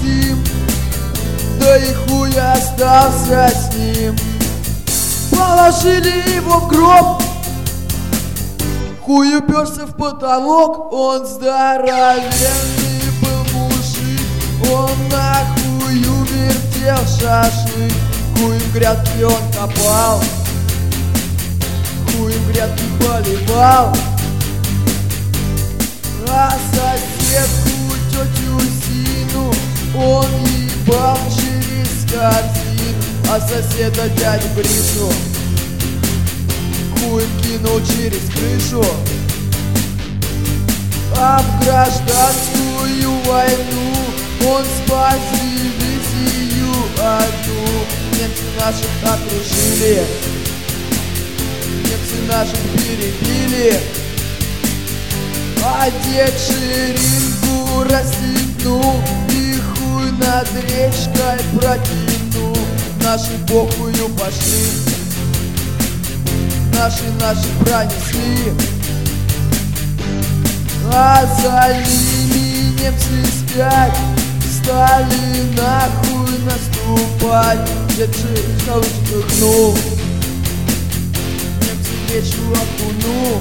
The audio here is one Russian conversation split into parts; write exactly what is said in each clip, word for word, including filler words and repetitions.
Максим, да и хуй остался с ним. Положили его в гроб, хуй уперся в потолок. Он здоровенный был мужик, он нахуй увертел шашлык. Хуй в грядке он копал, хуй в грядке поливал. А соседку тетю Зину он ебал через корзину. А соседа дядю Гришу хуй кинул через крышу. А в гражданскую войну он спас дивизию одну. Немцы наших окружили, немцы наших перебили. А дед ширинку расстегнул и хуй над речкой прокинул. Наши похую пошли, наши наши пронесли. А за ними немцы спят, стали нахуй наступать. Дед ширинка вздохнул, немцы в речку окунул.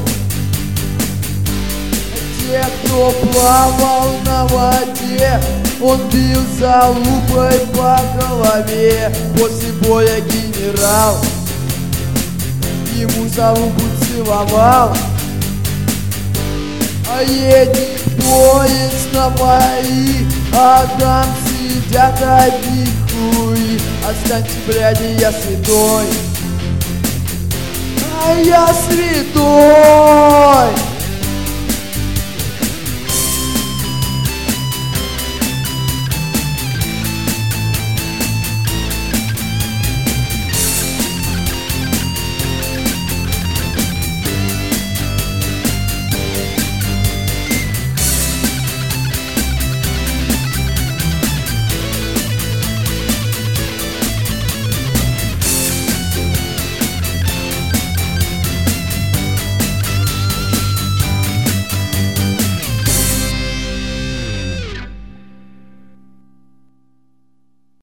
Те, кто плавал на воде, он бил залупой по голове. После боя генерал ему залупу целовал. А едет поезд на бои, а там сидят одни хуи. Отстаньте, бляди, я святой, а я святой.